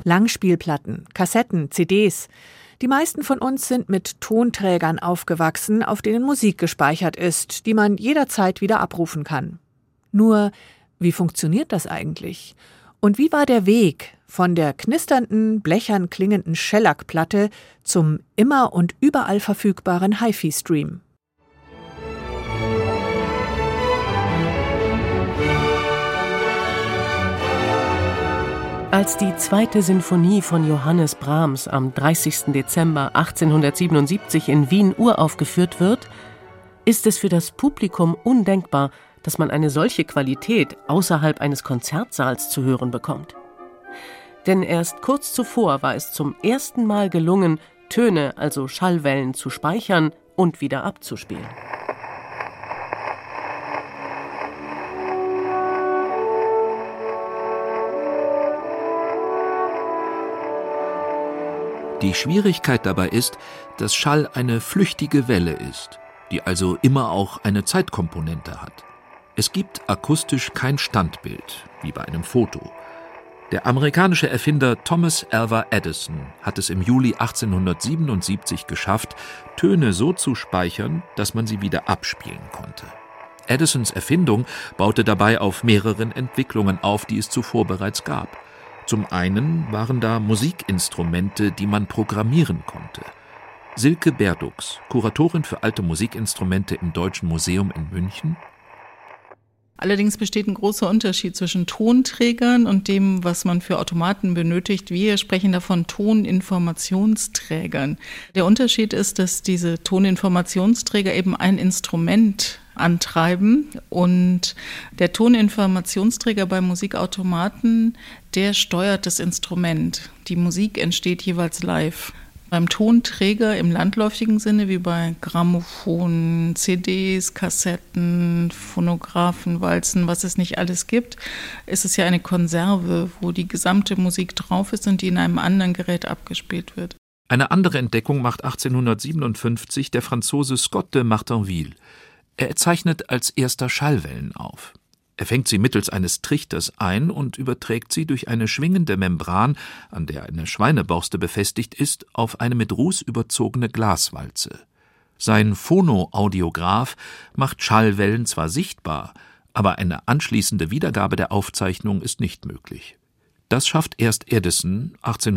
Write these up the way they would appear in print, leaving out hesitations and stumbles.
Langspielplatten, Kassetten, CDs. Die meisten von uns sind mit Tonträgern aufgewachsen, auf denen Musik gespeichert ist, die man jederzeit wieder abrufen kann. Nur, wie funktioniert das eigentlich? Und wie war der Weg von der knisternden, blechern klingenden Shellac-Platte zum immer und überall verfügbaren HiFi-Stream? Als die 2. Sinfonie von Johannes Brahms am 30. Dezember 1877 in Wien uraufgeführt wird, ist es für das Publikum undenkbar, dass man eine solche Qualität außerhalb eines Konzertsaals zu hören bekommt. Denn erst kurz zuvor war es zum ersten Mal gelungen, Töne, also Schallwellen, zu speichern und wieder abzuspielen. Die Schwierigkeit dabei ist, dass Schall eine flüchtige Welle ist, die also immer auch eine Zeitkomponente hat. Es gibt akustisch kein Standbild, wie bei einem Foto. Der amerikanische Erfinder Thomas Alva Edison hat es im Juli 1877 geschafft, Töne so zu speichern, dass man sie wieder abspielen konnte. Edisons Erfindung baute dabei auf mehreren Entwicklungen auf, die es zuvor bereits gab. Zum einen waren da Musikinstrumente, die man programmieren konnte. Silke Berdux, Kuratorin für alte Musikinstrumente im Deutschen Museum in München. Allerdings besteht ein großer Unterschied zwischen Tonträgern und dem, was man für Automaten benötigt. Wir sprechen davon Toninformationsträgern. Der Unterschied ist, dass diese Toninformationsträger eben ein Instrument antreiben und der Toninformationsträger bei Musikautomaten, der steuert das Instrument. Die Musik entsteht jeweils live. Beim Tonträger im landläufigen Sinne, wie bei Grammophon, CDs, Kassetten, Phonographen, Walzen, was es nicht alles gibt, ist es ja eine Konserve, wo die gesamte Musik drauf ist und die in einem anderen Gerät abgespielt wird. Eine andere Entdeckung macht 1857 der Franzose Scott de Martinville. Er zeichnet als erster Schallwellen auf. Er fängt sie mittels eines Trichters ein und überträgt sie durch eine schwingende Membran, an der eine Schweineborste befestigt ist, auf eine mit Ruß überzogene Glaswalze. Sein Phonoaudiograph macht Schallwellen zwar sichtbar, aber eine anschließende Wiedergabe der Aufzeichnung ist nicht möglich. Das schafft erst Edison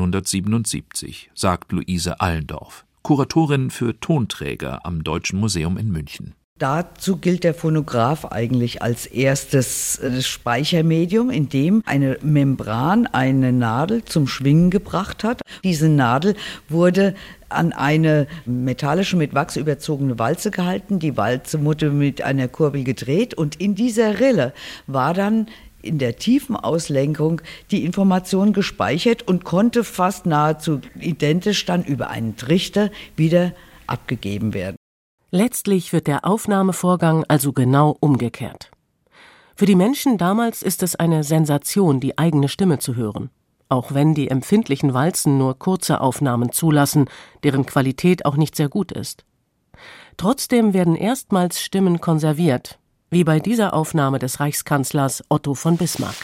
1877, sagt Luise Allendorf, Kuratorin für Tonträger am Deutschen Museum in München. Dazu gilt der Phonograph eigentlich als erstes Speichermedium, in dem eine Membran eine Nadel zum Schwingen gebracht hat. Diese Nadel wurde an eine metallische, mit Wachs überzogene Walze gehalten. Die Walze wurde mit einer Kurbel gedreht und in dieser Rille war dann in der tiefen Auslenkung die Information gespeichert und konnte fast nahezu identisch dann über einen Trichter wieder abgegeben werden. Letztlich wird der Aufnahmevorgang also genau umgekehrt. Für die Menschen damals ist es eine Sensation, die eigene Stimme zu hören, auch wenn die empfindlichen Walzen nur kurze Aufnahmen zulassen, deren Qualität auch nicht sehr gut ist. Trotzdem werden erstmals Stimmen konserviert, wie bei dieser Aufnahme des Reichskanzlers Otto von Bismarck.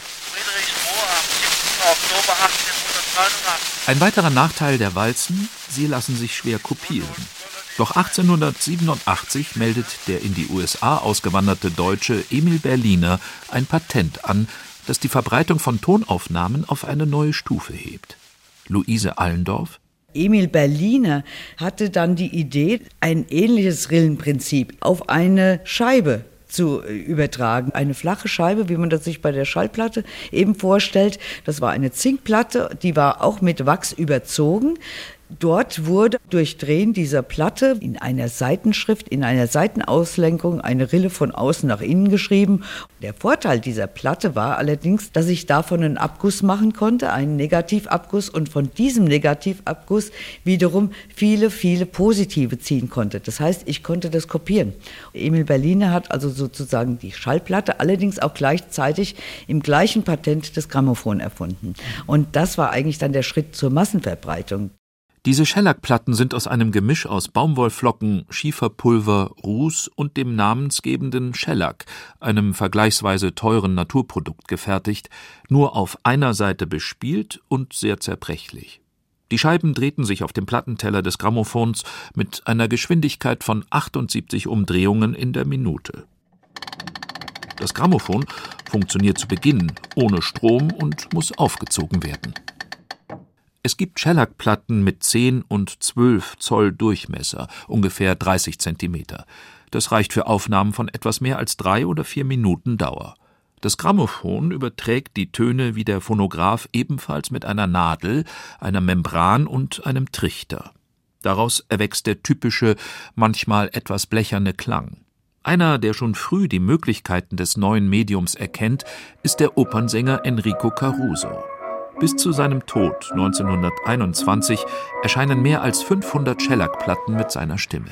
Ein weiterer Nachteil der Walzen: sie lassen sich schwer kopieren. Doch 1887 meldet der in die USA ausgewanderte Deutsche Emil Berliner ein Patent an, das die Verbreitung von Tonaufnahmen auf eine neue Stufe hebt. Luise Allendorf: Emil Berliner hatte dann die Idee, ein ähnliches Rillenprinzip auf eine Scheibe zu übertragen. Eine flache Scheibe, wie man das sich bei der Schallplatte eben vorstellt. Das war eine Zinkplatte, die war auch mit Wachs überzogen. Dort wurde durch Drehen dieser Platte in einer Seitenschrift, in einer Seitenauslenkung eine Rille von außen nach innen geschrieben. Der Vorteil dieser Platte war allerdings, dass ich davon einen Abguss machen konnte, einen Negativabguss, und von diesem Negativabguss wiederum viele, viele positive ziehen konnte. Das heißt, ich konnte das kopieren. Emil Berliner hat also sozusagen die Schallplatte, allerdings auch gleichzeitig im gleichen Patent das Grammophon erfunden. Und das war eigentlich dann der Schritt zur Massenverbreitung. Diese Schellackplatten sind aus einem Gemisch aus Baumwollflocken, Schieferpulver, Ruß und dem namensgebenden Schellack, einem vergleichsweise teuren Naturprodukt, gefertigt, nur auf einer Seite bespielt und sehr zerbrechlich. Die Scheiben drehten sich auf dem Plattenteller des Grammophons mit einer Geschwindigkeit von 78 Umdrehungen in der Minute. Das Grammophon funktioniert zu Beginn ohne Strom und muss aufgezogen werden. Es gibt Schellackplatten mit 10 und 12 Zoll Durchmesser, ungefähr 30 Zentimeter. Das reicht für Aufnahmen von etwas mehr als 3 oder 4 Minuten Dauer. Das Grammophon überträgt die Töne wie der Phonograph ebenfalls mit einer Nadel, einer Membran und einem Trichter. Daraus erwächst der typische, manchmal etwas blecherne Klang. Einer, der schon früh die Möglichkeiten des neuen Mediums erkennt, ist der Opernsänger Enrico Caruso. Bis zu seinem Tod 1921 erscheinen mehr als 500 Schellackplatten mit seiner Stimme.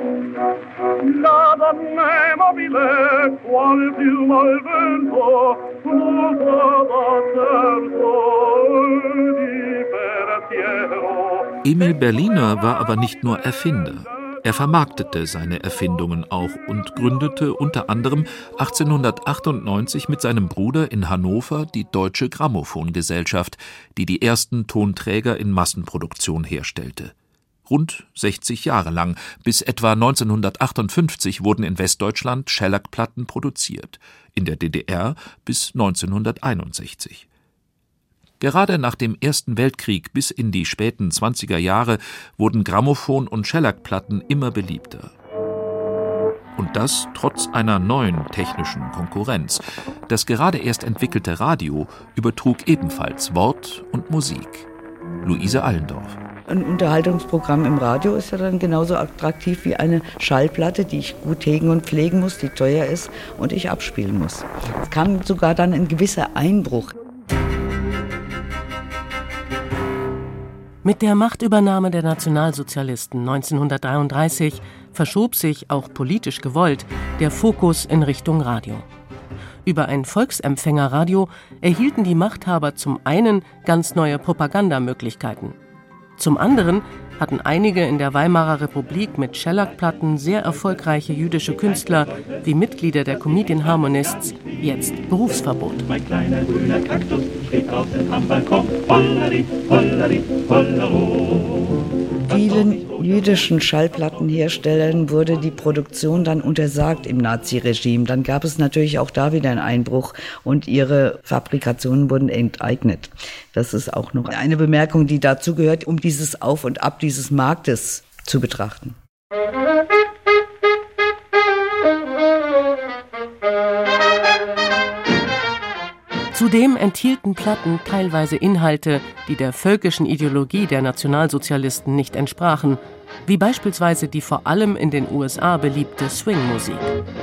Emil Berliner war aber nicht nur Erfinder. Er vermarktete seine Erfindungen auch und gründete unter anderem 1898 mit seinem Bruder in Hannover die Deutsche Grammophongesellschaft, die die ersten Tonträger in Massenproduktion herstellte. Rund 60 Jahre lang, bis etwa 1958, wurden in Westdeutschland Schellackplatten produziert, in der DDR bis 1961. Gerade nach dem Ersten Weltkrieg bis in die späten 20er Jahre wurden Grammophon- und Schellackplatten immer beliebter. Und das trotz einer neuen technischen Konkurrenz. Das gerade erst entwickelte Radio übertrug ebenfalls Wort und Musik. Luise Allendorf. Ein Unterhaltungsprogramm im Radio ist ja dann genauso attraktiv wie eine Schallplatte, die ich gut hegen und pflegen muss, die teuer ist und ich abspielen muss. Es kam sogar dann ein gewisser Einbruch. Mit der Machtübernahme der Nationalsozialisten 1933 verschob sich, auch politisch gewollt, der Fokus in Richtung Radio. Über ein Volksempfängerradio erhielten die Machthaber zum einen ganz neue Propagandamöglichkeiten. Zum anderen hatten einige in der Weimarer Republik mit Schellackplatten sehr erfolgreiche jüdische Künstler wie Mitglieder der Comedian Harmonists jetzt Berufsverbot. Mein kleiner grüner Kaktus steht draußen am Balkon. Hollari, hollari, hollero. Vielen jüdischen Schallplattenherstellern wurde die Produktion dann untersagt im Naziregime. Dann gab es natürlich auch da wieder einen Einbruch und ihre Fabrikationen wurden enteignet. Das ist auch noch eine Bemerkung, die dazu gehört, um dieses Auf und Ab dieses Marktes zu betrachten. Zudem enthielten Platten teilweise Inhalte, die der völkischen Ideologie der Nationalsozialisten nicht entsprachen, wie beispielsweise die vor allem in den USA beliebte Swing-Musik.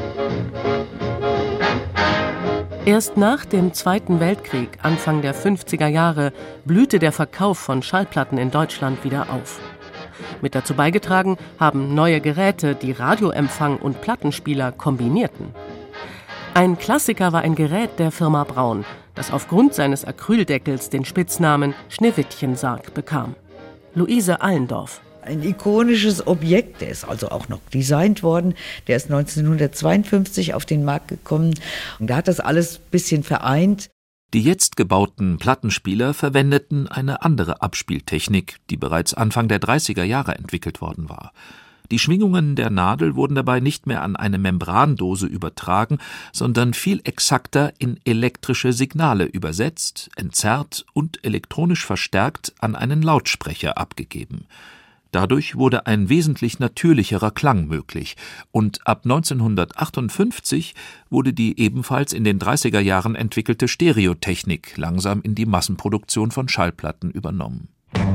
Erst nach dem Zweiten Weltkrieg, Anfang der 50er Jahre, blühte der Verkauf von Schallplatten in Deutschland wieder auf. Mit dazu beigetragen haben neue Geräte, die Radioempfang und Plattenspieler kombinierten. Ein Klassiker war ein Gerät der Firma Braun, das aufgrund seines Acryldeckels den Spitznamen Schneewittchensarg bekam. Luise Allendorf. Ein ikonisches Objekt, der ist also auch noch designt worden. Der ist 1952 auf den Markt gekommen. Und da hat das alles ein bisschen vereint. Die jetzt gebauten Plattenspieler verwendeten eine andere Abspieltechnik, die bereits Anfang der 30er Jahre entwickelt worden war. Die Schwingungen der Nadel wurden dabei nicht mehr an eine Membrandose übertragen, sondern viel exakter in elektrische Signale übersetzt, entzerrt und elektronisch verstärkt an einen Lautsprecher abgegeben. Dadurch wurde ein wesentlich natürlicherer Klang möglich und ab 1958 wurde die ebenfalls in den 30er Jahren entwickelte Stereotechnik langsam in die Massenproduktion von Schallplatten übernommen.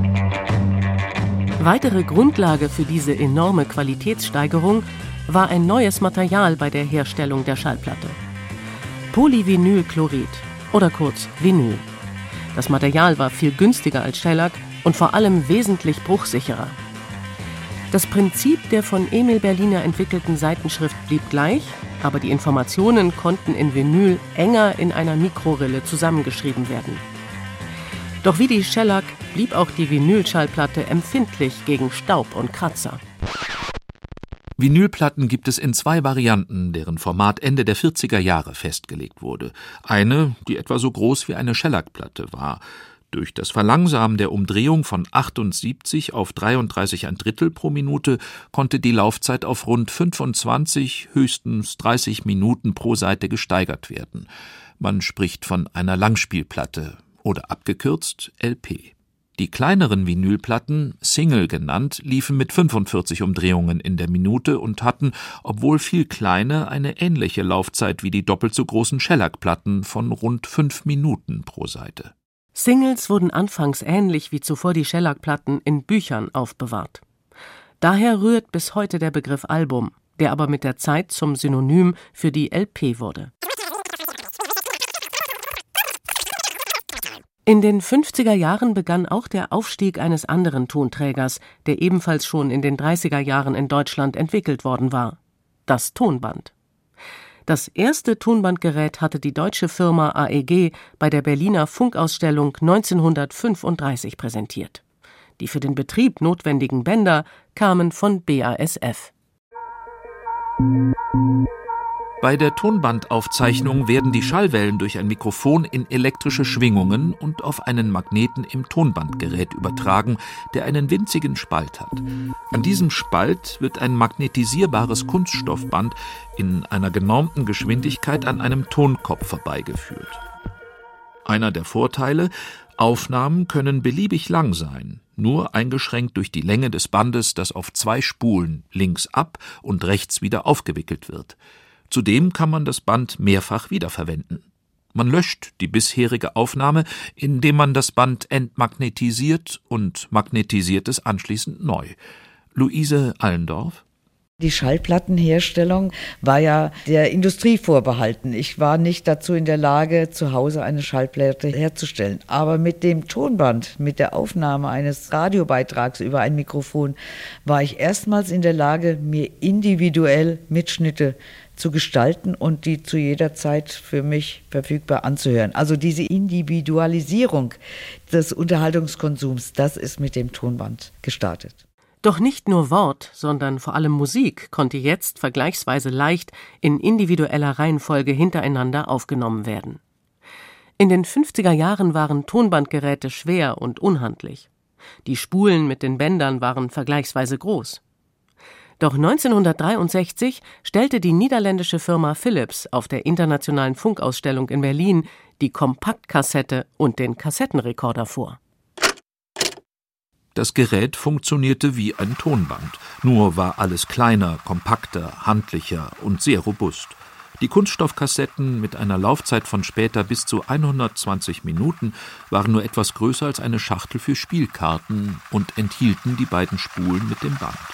Weitere Grundlage für diese enorme Qualitätssteigerung war ein neues Material bei der Herstellung der Schallplatte. Polyvinylchlorid oder kurz Vinyl. Das Material war viel günstiger als Schellack und vor allem wesentlich bruchsicherer. Das Prinzip der von Emil Berliner entwickelten Seitenschrift blieb gleich, aber die Informationen konnten in Vinyl enger in einer Mikrorille zusammengeschrieben werden. Doch wie die Shellac blieb auch die Vinylschallplatte empfindlich gegen Staub und Kratzer. Vinylplatten gibt es in 2 Varianten, deren Format Ende der 40er Jahre festgelegt wurde. Eine, die etwa so groß wie eine Shellac-Platte war. Durch das Verlangsamen der Umdrehung von 78 auf 33,1 pro Minute konnte die Laufzeit auf rund 25, höchstens 30 Minuten pro Seite gesteigert werden. Man spricht von einer Langspielplatte oder abgekürzt LP. Die kleineren Vinylplatten, Single genannt, liefen mit 45 Umdrehungen in der Minute und hatten, obwohl viel kleiner, eine ähnliche Laufzeit wie die doppelt so großen Shellac-Platten von rund 5 Minuten pro Seite. Singles wurden anfangs ähnlich wie zuvor die Shellac-Platten in Büchern aufbewahrt. Daher rührt bis heute der Begriff Album, der aber mit der Zeit zum Synonym für die LP wurde. In den 50er Jahren begann auch der Aufstieg eines anderen Tonträgers, der ebenfalls schon in den 30er Jahren in Deutschland entwickelt worden war: das Tonband. Das erste Tonbandgerät hatte die deutsche Firma AEG bei der Berliner Funkausstellung 1935 präsentiert. Die für den Betrieb notwendigen Bänder kamen von BASF. Bei der Tonbandaufzeichnung werden die Schallwellen durch ein Mikrofon in elektrische Schwingungen und auf einen Magneten im Tonbandgerät übertragen, der einen winzigen Spalt hat. An diesem Spalt wird ein magnetisierbares Kunststoffband in einer genormten Geschwindigkeit an einem Tonkopf vorbeigeführt. Einer der Vorteile: Aufnahmen können beliebig lang sein, nur eingeschränkt durch die Länge des Bandes, das auf 2 Spulen links ab und rechts wieder aufgewickelt wird. Zudem kann man das Band mehrfach wiederverwenden. Man löscht die bisherige Aufnahme, indem man das Band entmagnetisiert und magnetisiert es anschließend neu. Luise Allendorf. Die Schallplattenherstellung war ja der Industrie vorbehalten. Ich war nicht dazu in der Lage, zu Hause eine Schallplatte herzustellen. Aber mit dem Tonband, mit der Aufnahme eines Radiobeitrags über ein Mikrofon, war ich erstmals in der Lage, mir individuell Mitschnitte zu gestalten und die zu jeder Zeit für mich verfügbar anzuhören. Also diese Individualisierung des Unterhaltungskonsums, das ist mit dem Tonband gestartet. Doch nicht nur Wort, sondern vor allem Musik konnte jetzt vergleichsweise leicht in individueller Reihenfolge hintereinander aufgenommen werden. In den 50er Jahren waren Tonbandgeräte schwer und unhandlich. Die Spulen mit den Bändern waren vergleichsweise groß. Doch 1963 stellte die niederländische Firma Philips auf der Internationalen Funkausstellung in Berlin die Kompaktkassette und den Kassettenrekorder vor. Das Gerät funktionierte wie ein Tonband, nur war alles kleiner, kompakter, handlicher und sehr robust. Die Kunststoffkassetten mit einer Laufzeit von später bis zu 120 Minuten waren nur etwas größer als eine Schachtel für Spielkarten und enthielten die beiden Spulen mit dem Band.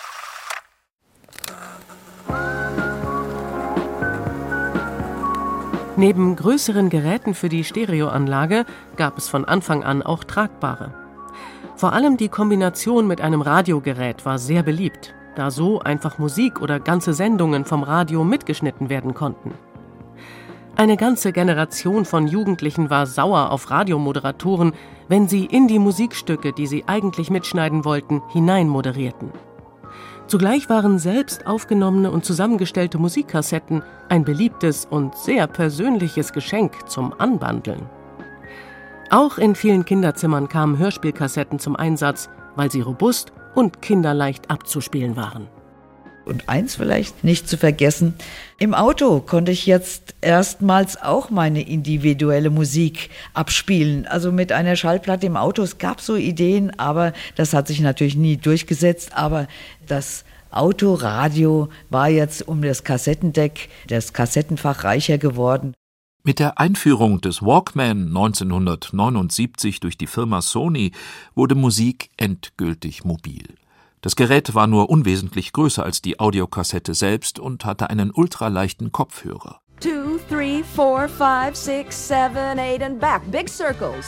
Neben größeren Geräten für die Stereoanlage gab es von Anfang an auch tragbare. Vor allem die Kombination mit einem Radiogerät war sehr beliebt, da so einfach Musik oder ganze Sendungen vom Radio mitgeschnitten werden konnten. Eine ganze Generation von Jugendlichen war sauer auf Radiomoderatoren, wenn sie in die Musikstücke, die sie eigentlich mitschneiden wollten, hineinmoderierten. Zugleich waren selbst aufgenommene und zusammengestellte Musikkassetten ein beliebtes und sehr persönliches Geschenk zum Anbandeln. Auch in vielen Kinderzimmern kamen Hörspielkassetten zum Einsatz, weil sie robust und kinderleicht abzuspielen waren. Und eins vielleicht nicht zu vergessen: Im Auto konnte ich jetzt erstmals auch meine individuelle Musik abspielen. Also mit einer Schallplatte im Auto. Es gab so Ideen, aber das hat sich natürlich nie durchgesetzt. Aber das Autoradio war jetzt um das Kassettendeck, das Kassettenfach reicher geworden. Mit der Einführung des Walkman 1979 durch die Firma Sony wurde Musik endgültig mobil. Das Gerät war nur unwesentlich größer als die Audiokassette selbst und hatte einen ultraleichten Kopfhörer. 2, 3, 4, 5, 6, 7, 8 and back. Big circles.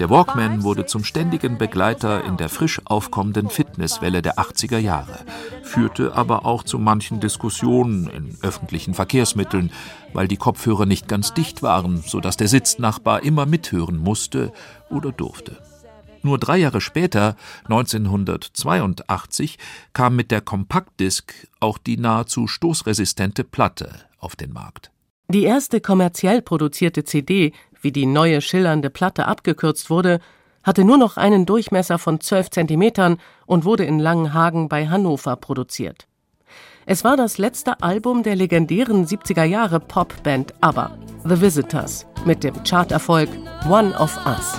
Der Walkman wurde zum ständigen Begleiter in der frisch aufkommenden Fitnesswelle der 80er Jahre, führte aber auch zu manchen Diskussionen in öffentlichen Verkehrsmitteln, weil die Kopfhörer nicht ganz dicht waren, sodass der Sitznachbar immer mithören musste oder durfte. Nur 3 Jahre später, 1982, kam mit der Compact-Disc auch die nahezu stoßresistente Platte auf den Markt. Die erste kommerziell produzierte CD, wie die neue schillernde Platte abgekürzt wurde, hatte nur noch einen Durchmesser von 12 Zentimetern und wurde in Langenhagen bei Hannover produziert. Es war das letzte Album der legendären 70er-Jahre-Popband ABBA, The Visitors, mit dem Charterfolg One of Us.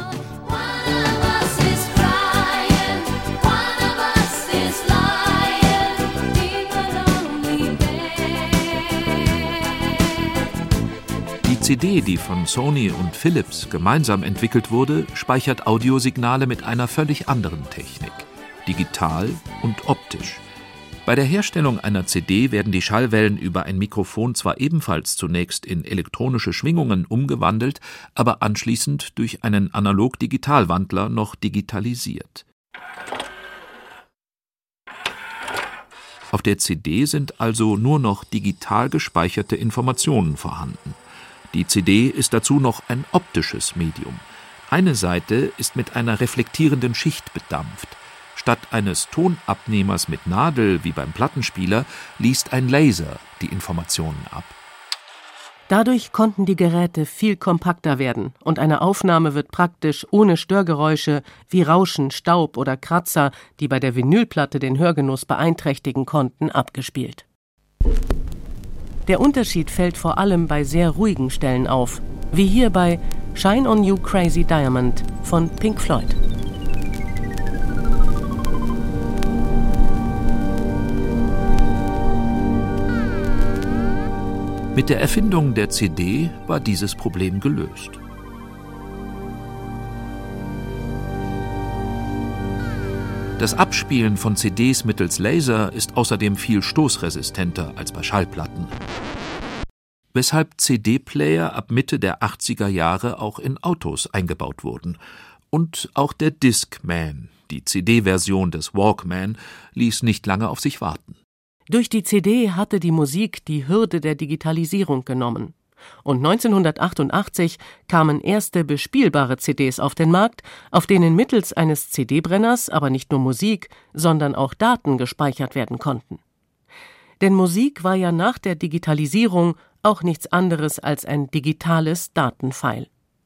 Die CD, die von Sony und Philips gemeinsam entwickelt wurde, speichert Audiosignale mit einer völlig anderen Technik, digital und optisch. Bei der Herstellung einer CD werden die Schallwellen über ein Mikrofon zwar ebenfalls zunächst in elektronische Schwingungen umgewandelt, aber anschließend durch einen Analog-Digital-Wandler noch digitalisiert. Auf der CD sind also nur noch digital gespeicherte Informationen vorhanden. Die CD ist dazu noch ein optisches Medium. Eine Seite ist mit einer reflektierenden Schicht bedampft. Statt eines Tonabnehmers mit Nadel wie beim Plattenspieler liest ein Laser die Informationen ab. Dadurch konnten die Geräte viel kompakter werden und eine Aufnahme wird praktisch ohne Störgeräusche wie Rauschen, Staub oder Kratzer, die bei der Vinylplatte den Hörgenuss beeinträchtigen konnten, abgespielt. Der Unterschied fällt vor allem bei sehr ruhigen Stellen auf, wie hier bei Shine on You Crazy Diamond von Pink Floyd. Mit der Erfindung der CD war dieses Problem gelöst. Das Abspielen von CDs mittels Laser ist außerdem viel stoßresistenter als bei Schallplatten. Weshalb CD-Player ab Mitte der 80er Jahre auch in Autos eingebaut wurden. Und auch der Discman, die CD-Version des Walkman, ließ nicht lange auf sich warten. Durch die CD hatte die Musik die Hürde der Digitalisierung genommen. Und 1988 kamen erste bespielbare CDs auf den Markt, auf denen mittels eines CD-Brenners aber nicht nur Musik, sondern auch Daten gespeichert werden konnten. Denn Musik war ja nach der Digitalisierung auch nichts anderes als ein digitales Datenfile.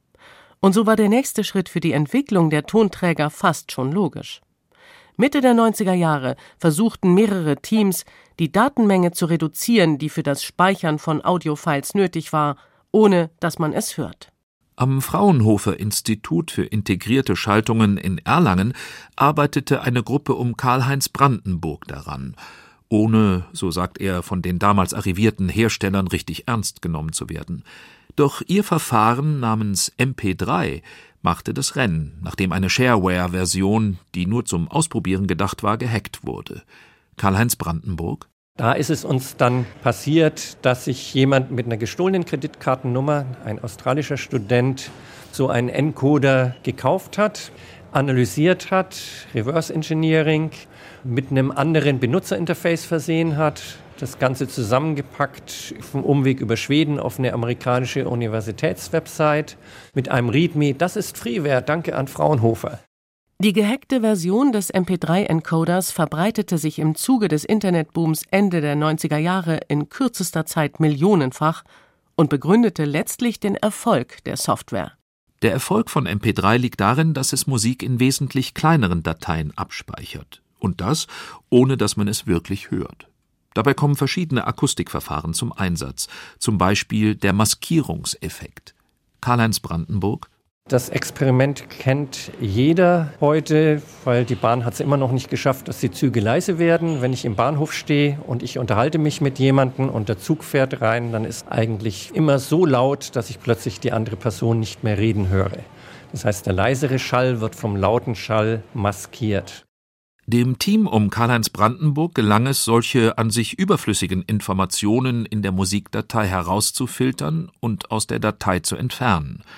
Und so war der nächste Schritt für die Entwicklung der Tonträger fast schon logisch. Mitte der 90er Jahre versuchten mehrere Teams, die Datenmenge zu reduzieren, die für das Speichern von Audiofiles nötig war, ohne dass man es hört. Am Fraunhofer-Institut für integrierte Schaltungen in Erlangen arbeitete eine Gruppe um Karl-Heinz Brandenburg daran, ohne, so sagt er, von den damals arrivierten Herstellern richtig ernst genommen zu werden. Doch ihr Verfahren namens MP3 machte das Rennen, nachdem eine Shareware-Version, die nur zum Ausprobieren gedacht war, gehackt wurde. Karl-Heinz Brandenburg: Da ist es uns dann passiert, dass sich jemand mit einer gestohlenen Kreditkartennummer, ein australischer Student, so einen Encoder gekauft hat, analysiert hat, Reverse Engineering, mit einem anderen Benutzerinterface versehen hat, das Ganze zusammengepackt vom Umweg über Schweden auf eine amerikanische Universitätswebsite mit einem README. Das ist Freeware, danke an Fraunhofer. Die gehackte Version des MP3-Encoders verbreitete sich im Zuge des Internetbooms Ende der 90er Jahre in kürzester Zeit millionenfach und begründete letztlich den Erfolg der Software. Der Erfolg von MP3 liegt darin, dass es Musik in wesentlich kleineren Dateien abspeichert. Und das, ohne dass man es wirklich hört. Dabei kommen verschiedene Akustikverfahren zum Einsatz, zum Beispiel der Maskierungseffekt. Karl-Heinz Brandenburg: Das Experiment kennt jeder heute, weil die Bahn hat es immer noch nicht geschafft, dass die Züge leise werden. Wenn ich im Bahnhof stehe und ich unterhalte mich mit jemandem und der Zug fährt rein, dann ist eigentlich immer so laut, dass ich plötzlich die andere Person nicht mehr reden höre. Das heißt, der leisere Schall wird vom lauten Schall maskiert. Dem Team um Karl-Heinz Brandenburg gelang es, solche an sich überflüssigen Informationen in der Musikdatei herauszufiltern und aus der Datei zu entfernen.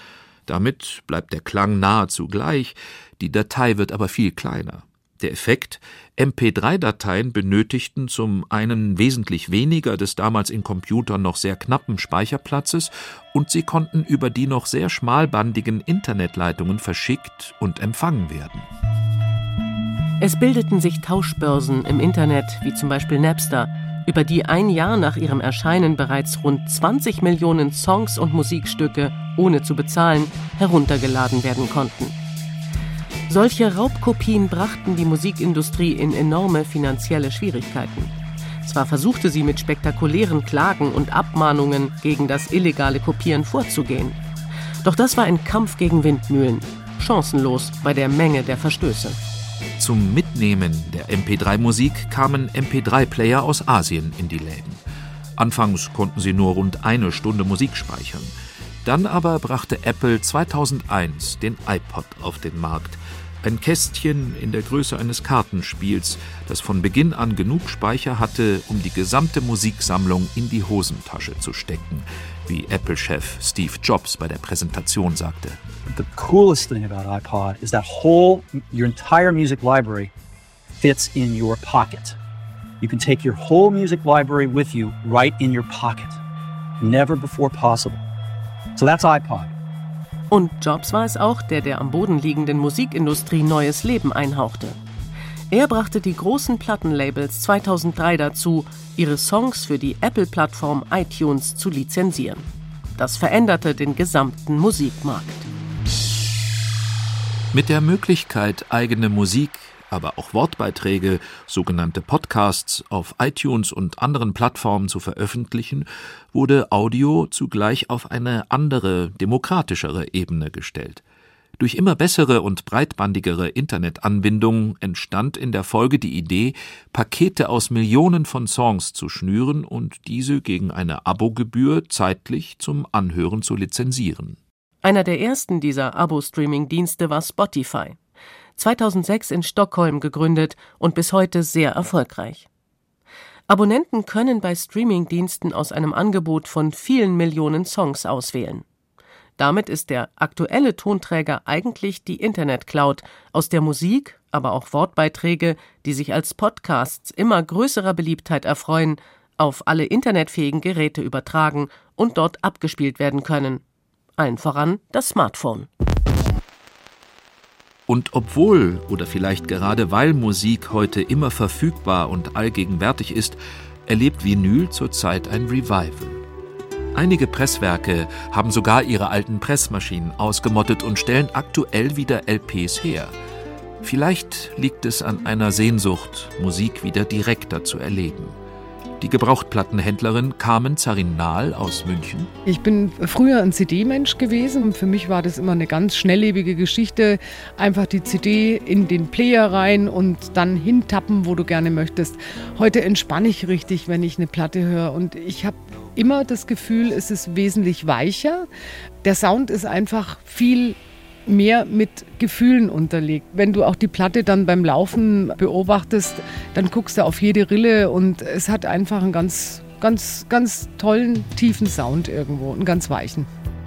Damit bleibt der Klang nahezu gleich, die Datei wird aber viel kleiner. Der Effekt: MP3-Dateien benötigten zum einen wesentlich weniger des damals in Computern noch sehr knappen Speicherplatzes und sie konnten über die noch sehr schmalbandigen Internetleitungen verschickt und empfangen werden. Es bildeten sich Tauschbörsen im Internet, wie zum Beispiel Napster, über die ein Jahr nach ihrem Erscheinen bereits rund 20 Millionen Songs und Musikstücke, ohne zu bezahlen, heruntergeladen werden konnten. Solche Raubkopien brachten die Musikindustrie in enorme finanzielle Schwierigkeiten. Zwar versuchte sie mit spektakulären Klagen und Abmahnungen gegen das illegale Kopieren vorzugehen. Doch das war ein Kampf gegen Windmühlen, chancenlos bei der Menge der Verstöße. Zum Mitnehmen der MP3-Musik kamen MP3-Player aus Asien in die Läden. Anfangs konnten sie nur rund 1 Stunde Musik speichern. Dann aber brachte Apple 2001 den iPod auf den Markt. Ein Kästchen in der Größe eines Kartenspiels, das von Beginn an genug Speicher hatte, um die gesamte Musiksammlung in die Hosentasche zu stecken, wie Apple-Chef Steve Jobs bei der Präsentation sagte. The coolest thing about iPod is that your entire music library fits in your pocket. You can take your whole music library with you right in your pocket. Never before possible. So that's iPod. Und Jobs war es auch, der am Boden liegenden Musikindustrie neues Leben einhauchte. Er brachte die großen Plattenlabels 2003 dazu, ihre Songs für die Apple-Plattform iTunes zu lizenzieren. Das veränderte den gesamten Musikmarkt. Mit der Möglichkeit, eigene Musik, aber auch Wortbeiträge, sogenannte Podcasts, auf iTunes und anderen Plattformen zu veröffentlichen, wurde Audio zugleich auf eine andere, demokratischere Ebene gestellt. Durch immer bessere und breitbandigere Internetanbindung entstand in der Folge die Idee, Pakete aus Millionen von Songs zu schnüren und diese gegen eine Abogebühr zeitlich zum Anhören zu lizenzieren. Einer der ersten dieser Abo-Streaming-Dienste war Spotify. 2006 in Stockholm gegründet und bis heute sehr erfolgreich. Abonnenten können bei Streamingdiensten aus einem Angebot von vielen Millionen Songs auswählen. Damit ist der aktuelle Tonträger eigentlich die Internet-Cloud, aus der Musik, aber auch Wortbeiträge, die sich als Podcasts immer größerer Beliebtheit erfreuen, auf alle internetfähigen Geräte übertragen und dort abgespielt werden können. Allen voran das Smartphone. Und obwohl oder vielleicht gerade weil Musik heute immer verfügbar und allgegenwärtig ist, erlebt Vinyl zurzeit ein Revival. Einige Presswerke haben sogar ihre alten Pressmaschinen ausgemottet und stellen aktuell wieder LPs her. Vielleicht liegt es an einer Sehnsucht, Musik wieder direkter zu erleben. Die Gebrauchtplattenhändlerin Carmen Zarinal aus München. Ich bin früher ein CD-Mensch gewesen. Für mich war das immer eine ganz schnelllebige Geschichte. Einfach die CD in den Player rein und dann hintappen, wo du gerne möchtest. Heute entspanne ich richtig, wenn ich eine Platte höre. Und ich habe immer das Gefühl, es ist wesentlich weicher. Der Sound ist einfach viel mehr mit Gefühlen unterlegt. Wenn du auch die Platte dann beim Laufen beobachtest, dann guckst du auf jede Rille und es hat einfach einen ganz, ganz, ganz tollen, tiefen Sound irgendwo, einen ganz weichen.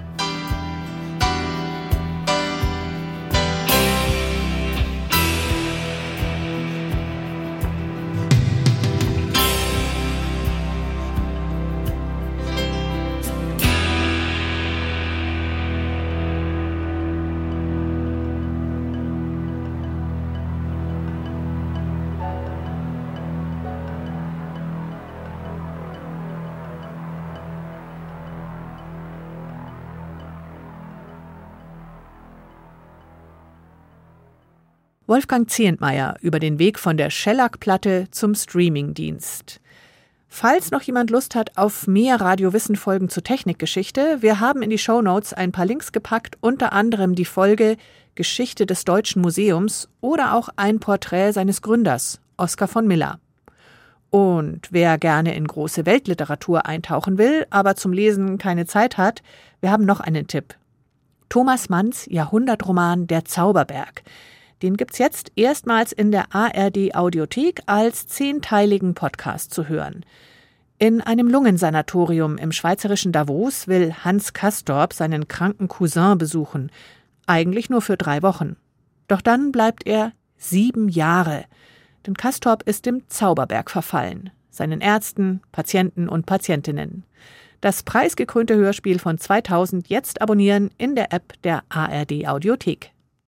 Wolfgang Zehentmeier über den Weg von der Shellac-Platte zum Streamingdienst. Falls noch jemand Lust hat auf mehr Radio-Wissen-Folgen zur Technikgeschichte, wir haben in die Shownotes ein paar Links gepackt, unter anderem die Folge Geschichte des Deutschen Museums oder auch ein Porträt seines Gründers, Oskar von Miller. Und wer gerne in große Weltliteratur eintauchen will, aber zum Lesen keine Zeit hat, wir haben noch einen Tipp. Thomas Manns Jahrhundertroman Der Zauberberg. Den gibt's jetzt erstmals in der ARD-Audiothek als 10-teiligen Podcast zu hören. In einem Lungensanatorium im schweizerischen Davos will Hans Castorp seinen kranken Cousin besuchen. Eigentlich nur für 3 Wochen. Doch dann bleibt er 7 Jahre. Denn Castorp ist dem Zauberberg verfallen. Seinen Ärzten, Patienten und Patientinnen. Das preisgekrönte Hörspiel von 2000 jetzt abonnieren in der App der ARD Audiothek.